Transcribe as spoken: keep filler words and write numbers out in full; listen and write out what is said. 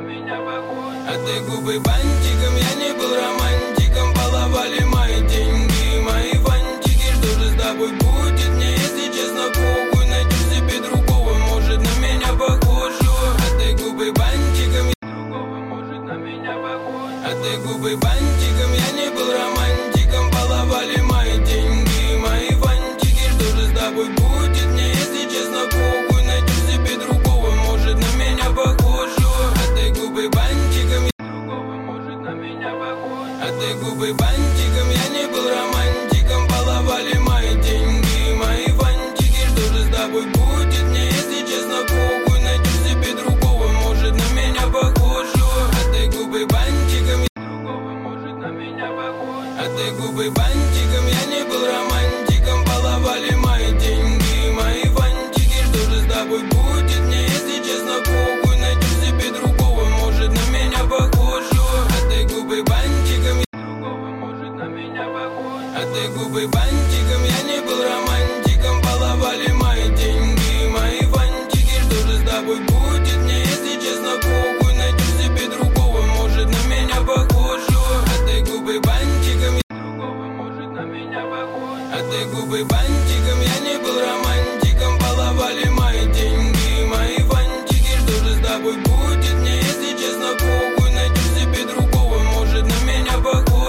А ты губы бантиком, я не был романтиком. Баловали мои деньги, мои фантики. Что же с тобой будет мне, если честно, похуй? Найдешь себе другого, может на меня похожего. А ты губы бантиком, я другого, может на меня похож. А ты губы бантиком, я не был романтиком. Баловали мои деньги, мои фантики. Что же с тобой будет мне, если честно, похуй? Найдешь себе другого, может на меня похожего. А ты губы бантиком, а ты губы бантиком, я не был романтиком. Баловали мои деньги, мои фантики. Что же с тобой будет мне, если честно, похуй? Найдешь себе другого, может на меня похожего. А ты губы бантиком, а ты губы бантиком, я не был романтиком. Баловали мои деньги, мои фантики. Что же с тобой будет мне, если честно, похуй? Найдешь себе другого, может на меня похожего. А ты губы бантиком, а ты губы бантиком, я не был романтиком.